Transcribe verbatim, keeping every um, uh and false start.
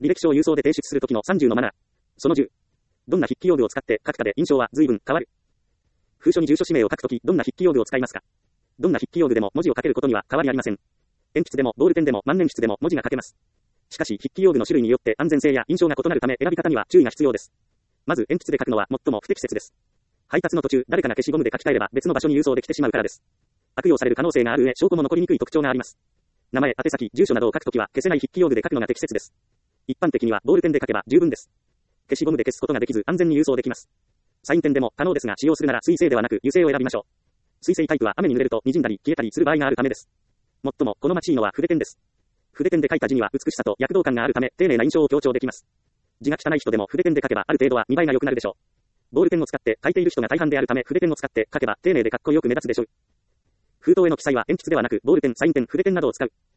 履歴書を郵送で提出するときのさんじゅうのマナー。そのじゅう。どんな筆記用具を使って書くかで印象は随分変わる。封書に住所氏名を書くとき、どんな筆記用具を使いますか？どんな筆記用具でも文字を書けることには変わりありません。鉛筆でもボールペンでも万年筆でも文字が書けます。しかし筆記用具の種類によって安全性や印象が異なるため選び方には注意が必要です。まず鉛筆で書くのは最も不適切です。配達の途中、誰かが消しゴムで書き換えれば別の場所に郵送できてしまうからです。悪用される可能性がある上、証拠も残りにくい特徴があります。名前、宛先、住所などを書くときは消せない筆記用具で書くのが適切です。一般的にはボールペンで書けば十分です。消しゴムで消すことができず安全に郵送できます。サインペンでも可能ですが使用するなら水性ではなく油性を選びましょう。水性タイプは雨に濡れると滲んだり消えたりする場合があるためです。最も好ましいのは筆ペンです。筆ペンで書いた字には美しさと躍動感があるため丁寧な印象を強調できます。字が汚い人でも筆ペンで書けばある程度は見栄えが良くなるでしょう。ボールペンを使って書いている人が大半であるため筆ペンを使って書けば丁寧でかっこよく目立つでしょう。封筒への記載は鉛筆ではなくボールペン、サインペン、筆ペンなどを使う。